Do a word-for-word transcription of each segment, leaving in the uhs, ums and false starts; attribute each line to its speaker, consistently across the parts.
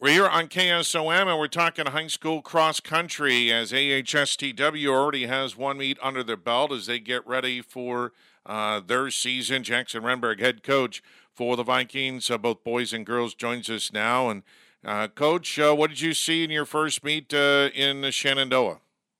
Speaker 1: We're here on K S O M, and we're talking high school cross country as A H S T W already has one meet under their belt as they get ready for uh, their season. Jackson Renberg, head coach for the Vikings, uh, both boys and girls, joins us now. And uh, Coach, uh, what did you see in your first meet uh, in Shenandoah?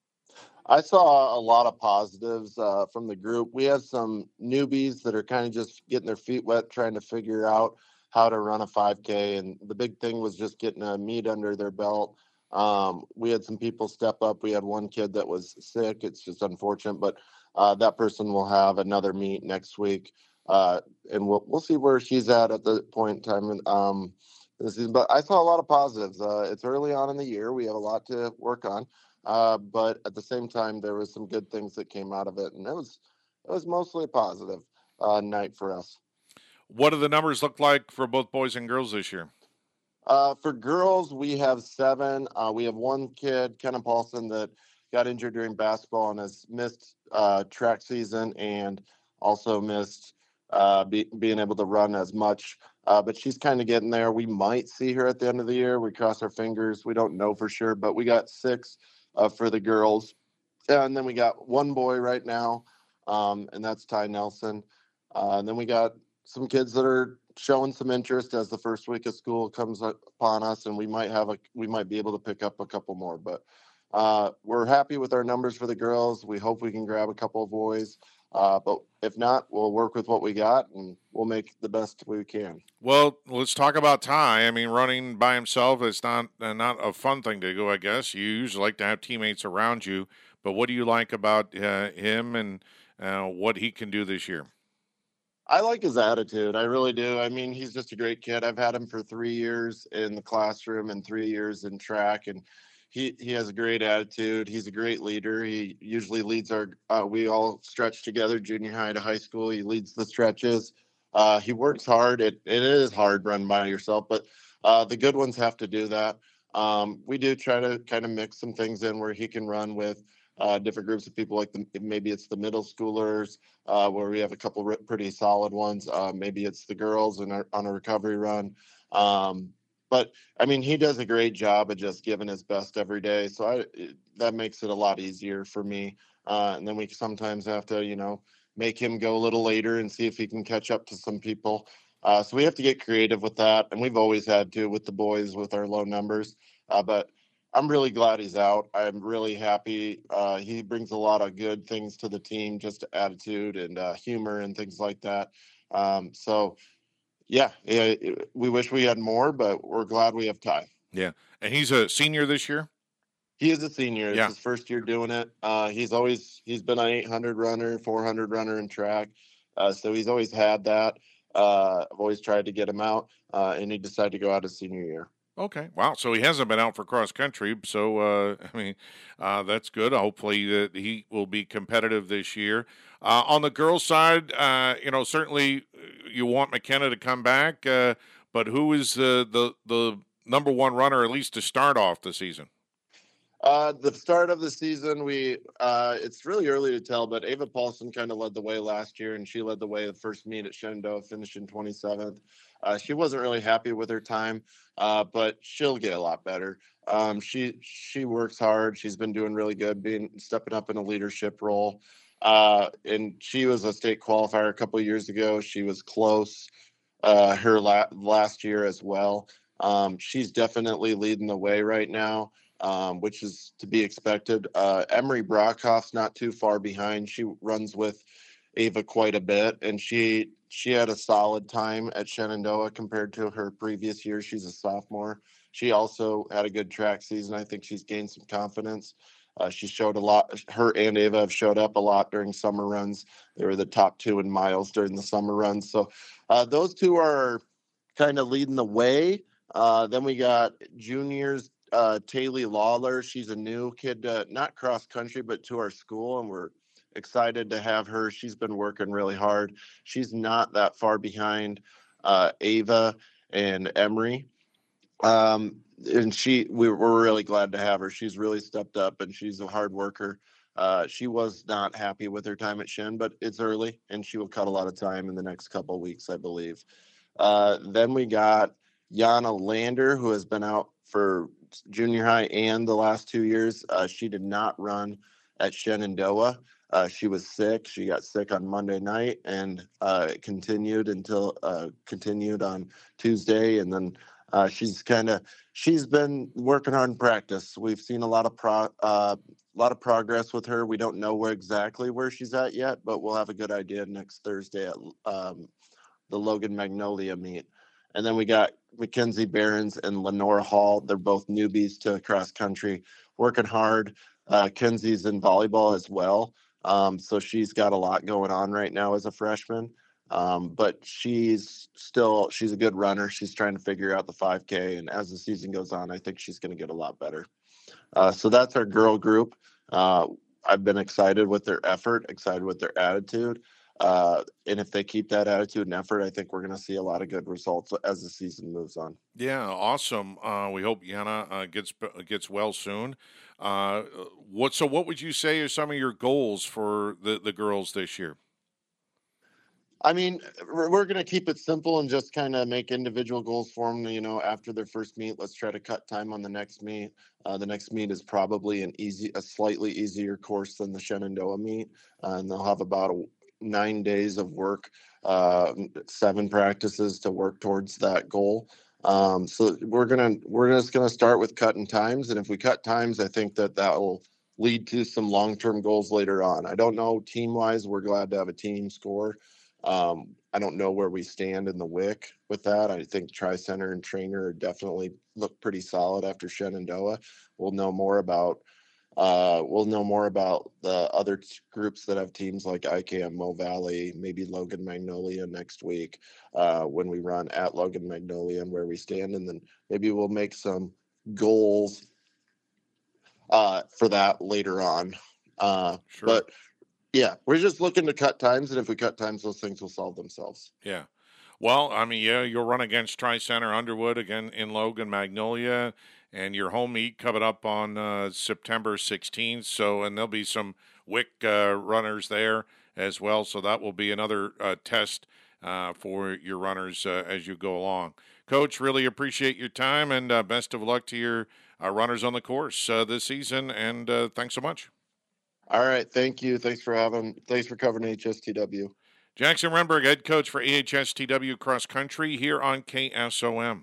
Speaker 2: I saw a lot of positives uh, from the group. We had some newbies that are kind of just getting their feet wet, trying to figure out how to run a five K. And the big thing was just getting a meet under their belt. Um, we had some people step up. We had one kid that was sick. It's just unfortunate, but uh, that person will have another meet next week. Uh, and we'll, we'll see where she's at at the point in time. Um, this is, but I saw a lot of positives. Uh, it's early on in the year. We have a lot to work on. Uh, but at the same time, there was some good things that came out of it, and it was it was mostly a positive uh, night for us.
Speaker 1: What do the numbers look like for both boys and girls this year?
Speaker 2: Uh, for girls, we have seven. Uh, we have one kid, Kenna Paulson, that got injured during basketball and has missed uh, track season and also missed uh, be, being able to run as much. Uh, but she's kind of getting there. We might see her at the end of the year. We cross our fingers. We don't know for sure, but we got six uh, for the girls. And then we got one boy right now, um, and that's Ty Nelson. Uh, and then we got some kids that are showing some interest as the first week of school comes upon us, and we might have a we might be able to pick up a couple more. But uh, we're happy with our numbers for the girls. We hope we can grab a couple of boys. Uh, but if not, we'll work with what we got, and we'll make the best we can.
Speaker 1: Well, let's talk about Ty. I mean, running by himself is not uh, not a fun thing to do, I guess. You usually like to have teammates around you, but what do you like about uh, him and uh, what he can do this year?
Speaker 2: I like his attitude. I really do. I mean, he's just a great kid. I've had him for three years in the classroom and three years in track, and he he has a great attitude. He's a great leader. He usually leads our. Uh, we all stretch together, junior high to high school. He leads the stretches. Uh, he works hard. It it is hard run by yourself, but uh, the good ones have to do that. Um, we do try to kind of mix some things in where he can run with uh, different groups of people, like the, maybe it's the middle schoolers uh, where we have a couple re- pretty solid ones. Uh, maybe it's the girls in our, on a recovery run. Um, but I mean, he does a great job of just giving his best every day. So I, it, that makes it a lot easier for me. Uh, and then we sometimes have to, you know, make him go a little later and see if he can catch up to some people. Uh, so we have to get creative with that. And we've always had to with the boys with our low numbers. Uh, but I'm really glad he's out. I'm really happy. Uh, he brings a lot of good things to the team, just attitude and uh, humor and things like that. Um, so, yeah, yeah, we wish we had more, but we're glad we have Ty.
Speaker 1: Yeah, and he's a senior this year.
Speaker 2: He is a senior. It's
Speaker 1: Yeah.
Speaker 2: his first year doing it. Uh, he's always he's been an eight hundred runner, four hundred runner in track, uh, so he's always had that. Uh, I've always tried to get him out, uh, and he decided to go out his senior year.
Speaker 1: Okay. Wow. So he hasn't been out for cross country. So uh, I mean, uh, that's good. Hopefully that he will be competitive this year. Uh, on the girls' side, uh, you know, certainly uh, you want McKenna to come back, uh, but who is the the the number one runner at least to start off the season?
Speaker 2: Uh, the start of the season, we uh, it's really early to tell, but Ava Paulson kind of led the way last year, and she led the way the first meet at Shenandoah, finishing twenty-seventh. Uh, she wasn't really happy with her time, uh, but she'll get a lot better. Um, she she works hard. She's been doing really good, being stepping up in a leadership role. Uh, and she was a state qualifier a couple of years ago. She was close uh, her la- last year as well. Um, she's definitely leading the way right now, um, which is to be expected. Uh, Emery Brockhoff's not too far behind. She runs with Ava quite a bit, and she she had a solid time at Shenandoah compared to her previous year. She's a sophomore. She also had a good track season. I think she's gained some confidence. Uh, she showed a lot. Her and Ava have showed up a lot during summer runs. They were the top two in miles during the summer runs. So uh, those two are kind of leading the way. Uh, then we got juniors, uh, Taylor Lawler. She's a new kid, uh, not cross country, but to our school, and we're excited to have her. She's been working really hard. She's not that far behind uh, Ava and Emery. Um, and she, we, we're really glad to have her. She's really stepped up, and she's a hard worker. Uh, she was not happy with her time at Shen, but it's early, and she will cut a lot of time in the next couple of weeks, I believe. Uh, then we got Yana Lander, who has been out for junior high and the last two years. Uh, she did not run at Shenandoah. Uh, she was sick. She got sick on Monday night and uh, it continued until uh, continued on Tuesday, and then uh, she's kind of she's been working hard in practice. We've seen a lot of pro uh, a lot of progress with her. We don't know where exactly where she's at yet, but we'll have a good idea next Thursday at um, the Logan Magnolia meet. And then we got Mackenzie Behrens and Lenora Hall. They're both newbies to cross country, working hard. Uh, Kenzie's in volleyball as well. Um, so she's got a lot going on right now as a freshman. Um, but she's still, she's a good runner. She's trying to figure out the five K. And as the season goes on, I think she's going to get a lot better. Uh, so that's our girl group. Uh, I've been excited with their effort, excited with their attitude. Uh, and if they keep that attitude and effort, I think we're going to see a lot of good results as the season moves on.
Speaker 1: Yeah, awesome. Uh, we hope Yana uh, gets gets well soon. Uh, what so? What would you say are some of your goals for the, the girls this year?
Speaker 2: I mean, we're going to keep it simple and just kind of make individual goals for them. You know, after their first meet, let's try to cut time on the next meet. Uh, the next meet is probably an easy, a slightly easier course than the Shenandoah meet, uh, and they'll have about a, nine days of work, uh, seven practices to work towards that goal. Um, so we're gonna we're just gonna start with cutting times, and if we cut times, I think that that will lead to some long-term goals later on. I don't know team-wise. We're glad to have a team score. Um, I don't know where we stand in the W I C with that. I think Tri-Center and Trainer definitely look pretty solid after Shenandoah. We'll know more about uh, we'll know more about the other t- groups that have teams like I K M, Mo Valley, maybe Logan Magnolia next week uh, when we run at Logan Magnolia and where we stand, and then maybe we'll make some goals uh, for that later on. Uh,
Speaker 1: Sure.
Speaker 2: but yeah, we're just looking to cut times, and if we cut times, those things will solve themselves.
Speaker 1: Yeah. Well, I mean, yeah, you'll run against Tri Center Underwood again in Logan Magnolia, and your home meet coming up on uh, September sixteenth. So, and there'll be some W I C uh, runners there as well. So that will be another uh, test uh, for your runners uh, as you go along. Coach, really appreciate your time, and uh, best of luck to your uh, runners on the course uh, this season. And uh, thanks so much.
Speaker 2: All right, thank you. Thanks for having. Thanks for covering H S T W.
Speaker 1: Jackson Renberg, head coach for A H S T W Cross Country here on K S O M.